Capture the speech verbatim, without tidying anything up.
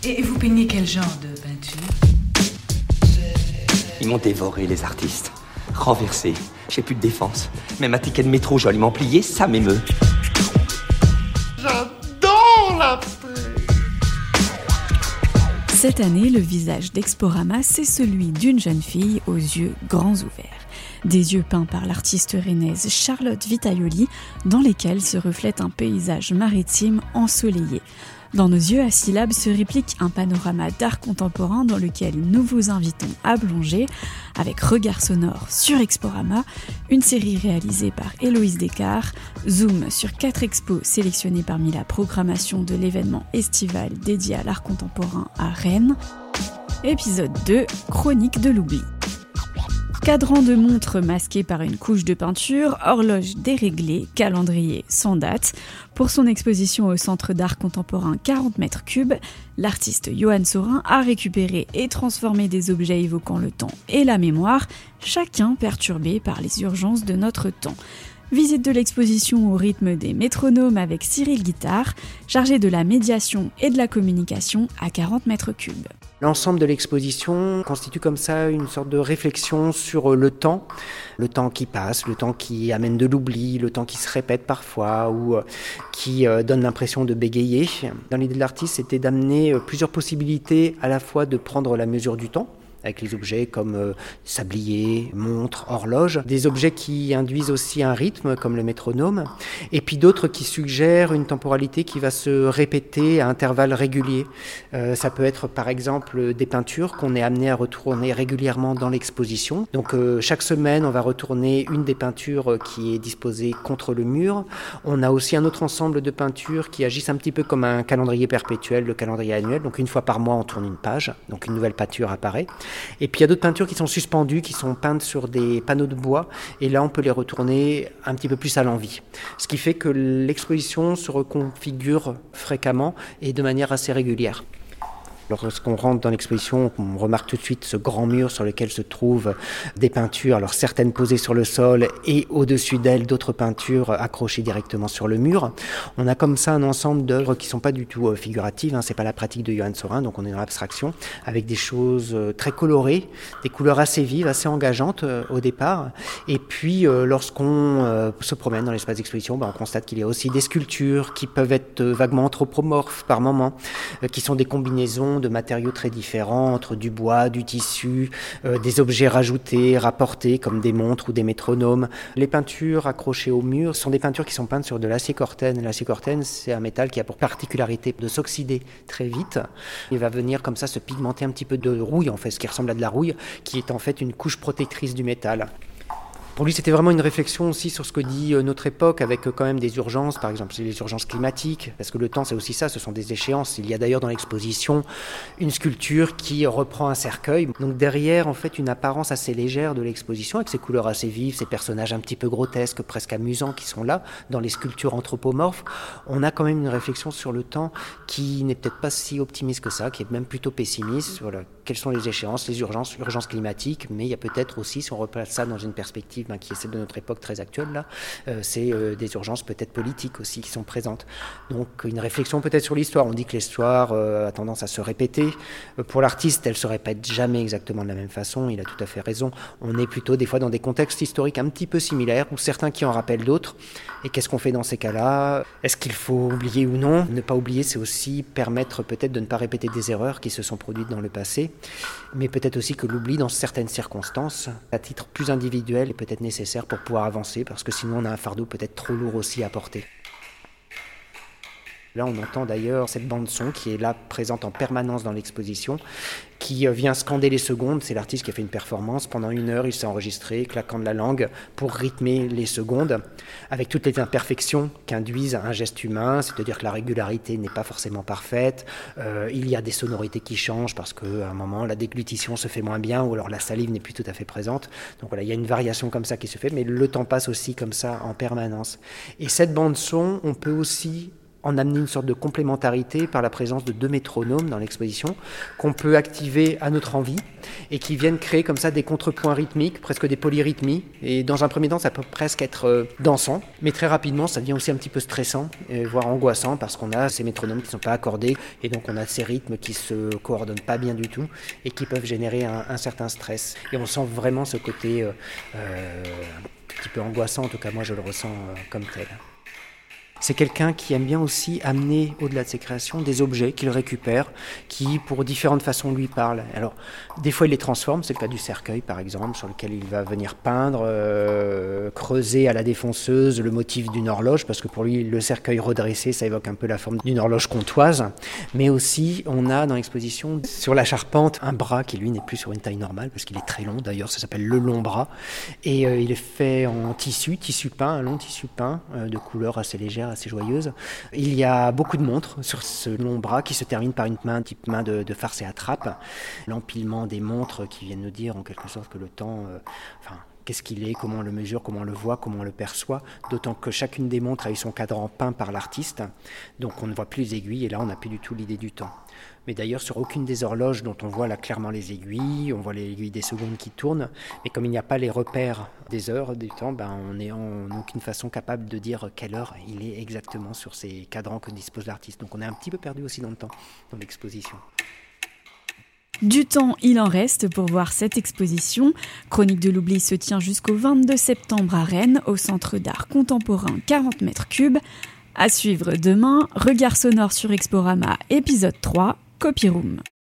Et vous peignez quel genre de peinture? Ils m'ont dévoré, les artistes. Renversé. J'ai plus de défense. Même un ticket de métro joliment plié, ça m'émeut. J'adore la paix. Cette année, le visage d'Exporama, c'est celui d'une jeune fille aux yeux grands ouverts. Des yeux peints par l'artiste rennaise Charlotte Vitaioli, dans lesquels se reflète un paysage maritime ensoleillé. Dans nos yeux à syllabes se réplique un panorama d'art contemporain dans lequel nous vous invitons à plonger avec Regard sonore sur Exporama, une série réalisée par Héloïse Descartes, zoom sur quatre expos sélectionnés parmi la programmation de l'événement estival dédié à l'art contemporain à Rennes. Épisode deux, Chronique de l'oubli. Cadran de montre masqué par une couche de peinture, horloge déréglée, calendrier sans date. Pour son exposition au Centre d'art contemporain quarante mètres cubes, l'artiste Johan Sorin a récupéré et transformé des objets évoquant le temps et la mémoire, chacun perturbé par les urgences de notre temps. Visite de l'exposition au rythme des métronomes avec Cyril Guittard, chargé de la médiation et de la communication à quarante mètres cubes. L'ensemble de l'exposition constitue comme ça une sorte de réflexion sur le temps, le temps qui passe, le temps qui amène de l'oubli, le temps qui se répète parfois ou qui donne l'impression de bégayer. Dans l'idée de l'artiste, c'était d'amener plusieurs possibilités à la fois de prendre la mesure du temps, avec les objets comme euh, sablier, montre, horloge, des objets qui induisent aussi un rythme comme le métronome, et puis d'autres qui suggèrent une temporalité qui va se répéter à intervalles réguliers. Euh, ça peut être par exemple des peintures qu'on est amené à retourner régulièrement dans l'exposition. Donc euh, chaque semaine, on va retourner une des peintures qui est disposée contre le mur. On a aussi un autre ensemble de peintures qui agissent un petit peu comme un calendrier perpétuel, le calendrier annuel. Donc une fois par mois, on tourne une page, donc une nouvelle peinture apparaît. Et puis il y a d'autres peintures qui sont suspendues, qui sont peintes sur des panneaux de bois, et là on peut les retourner un petit peu plus à l'envie. Ce qui fait que l'exposition se reconfigure fréquemment et de manière assez régulière. Lorsqu'on rentre dans l'exposition, on remarque tout de suite ce grand mur sur lequel se trouvent des peintures, alors certaines posées sur le sol et au-dessus d'elles d'autres peintures accrochées directement sur le mur. On a comme ça un ensemble d'œuvres qui ne sont pas du tout figuratives, hein, c'est pas la pratique de Johan Sorin, donc on est dans l'abstraction, avec des choses très colorées, des couleurs assez vives, assez engageantes euh, au départ. Et puis euh, lorsqu'on euh, se promène dans l'espace d'exposition, ben, on constate qu'il y a aussi des sculptures qui peuvent être vaguement anthropomorphes par moments, euh, qui sont des combinaisons de matériaux très différents, entre du bois, du tissu, euh, des objets rajoutés, rapportés, comme des montres ou des métronomes. Les peintures accrochées au mur sont des peintures qui sont peintes sur de l'acier cortène. L'acier cortène, c'est un métal qui a pour particularité de s'oxyder très vite. Il va venir comme ça se pigmenter un petit peu de rouille, en fait, ce qui ressemble à de la rouille, qui est en fait une couche protectrice du métal. Pour lui, c'était vraiment une réflexion aussi sur ce que dit notre époque, avec quand même des urgences, par exemple les urgences climatiques, parce que le temps, c'est aussi ça, ce sont des échéances. Il y a d'ailleurs dans l'exposition une sculpture qui reprend un cercueil. Donc derrière, en fait, une apparence assez légère de l'exposition, avec ses couleurs assez vives, ces personnages un petit peu grotesques, presque amusants qui sont là, dans les sculptures anthropomorphes. On a quand même une réflexion sur le temps qui n'est peut-être pas si optimiste que ça, qui est même plutôt pessimiste. Voilà. Quelles sont les échéances, les urgences, urgences climatiques, mais il y a peut-être aussi, si on replace ça dans une perspective ben, qui est celle de notre époque très actuelle, là, euh, c'est euh, des urgences peut-être politiques aussi qui sont présentes. Donc une réflexion peut-être sur l'histoire. On dit que l'histoire euh, a tendance à se répéter. Euh, pour l'artiste, elle ne se répète jamais exactement de la même façon, il a tout à fait raison. On est plutôt des fois dans des contextes historiques un petit peu similaires, ou certains qui en rappellent d'autres. Et qu'est-ce qu'on fait dans ces cas-là? Est-ce qu'il faut oublier ou non? Ne pas oublier, c'est aussi permettre peut-être de ne pas répéter des erreurs qui se sont produites dans le passé. Mais peut-être aussi que l'oubli dans certaines circonstances, à titre plus individuel, est peut-être nécessaire pour pouvoir avancer, parce que sinon on a un fardeau peut-être trop lourd aussi à porter. Là, on entend d'ailleurs cette bande-son qui est là, présente en permanence dans l'exposition, qui vient scander les secondes. C'est l'artiste qui a fait une performance. Pendant une heure, il s'est enregistré, claquant de la langue, pour rythmer les secondes, avec toutes les imperfections qu'induisent un geste humain, c'est-à-dire que la régularité n'est pas forcément parfaite. Euh, il y a des sonorités qui changent, parce qu'à un moment, la déglutition se fait moins bien, ou alors la salive n'est plus tout à fait présente. Donc voilà, il y a une variation comme ça qui se fait, mais le temps passe aussi comme ça en permanence. Et cette bande-son, on peut aussi en amener une sorte de complémentarité par la présence de deux métronomes dans l'exposition qu'on peut activer à notre envie et qui viennent créer comme ça des contrepoints rythmiques, presque des polyrythmies. Et dans un premier temps, ça peut presque être dansant, mais très rapidement, ça devient aussi un petit peu stressant, voire angoissant, parce qu'on a ces métronomes qui ne sont pas accordés et donc on a ces rythmes qui ne se coordonnent pas bien du tout et qui peuvent générer un, un certain stress. Et on sent vraiment ce côté euh, euh, un petit peu angoissant, en tout cas moi je le ressens euh, comme tel. C'est quelqu'un qui aime bien aussi amener, au-delà de ses créations, des objets qu'il récupère, qui, pour différentes façons, lui parlent. Alors, des fois, il les transforme, c'est le cas du cercueil, par exemple, sur lequel il va venir peindre, euh, creuser à la défonceuse le motif d'une horloge, parce que pour lui, le cercueil redressé, ça évoque un peu la forme d'une horloge comtoise. Mais aussi, on a dans l'exposition, sur la charpente, un bras qui, lui, n'est plus sur une taille normale, parce qu'il est très long, d'ailleurs, ça s'appelle le long bras. Et euh, il est fait en tissu, tissu peint, un long tissu peint, euh, de couleur assez légère, assez joyeuse. Il y a beaucoup de montres sur ce long bras qui se termine par une main, type main de, de farce et attrape. L'empilement des montres qui viennent nous dire en quelque sorte que le temps, euh, enfin, qu'est-ce qu'il est, comment on le mesure, comment on le voit, comment on le perçoit, d'autant que chacune des montres a eu son cadran peint par l'artiste, donc on ne voit plus les aiguilles et là on n'a plus du tout l'idée du temps. Mais d'ailleurs sur aucune des horloges dont on voit là clairement les aiguilles, on voit les aiguilles des secondes qui tournent, mais comme il n'y a pas les repères des heures, du temps, ben on n'est en aucune façon capable de dire quelle heure il est exactement sur ces cadrans que dispose l'artiste. Donc on est un petit peu perdu aussi dans le temps, dans l'exposition. Du temps, il en reste pour voir cette exposition. Chronique de l'oubli se tient jusqu'au vingt-deux septembre à Rennes, au Centre d'art contemporain quarante mètres cubes. À suivre demain, Regard sonore sur Exporama, épisode trois, Copyroom.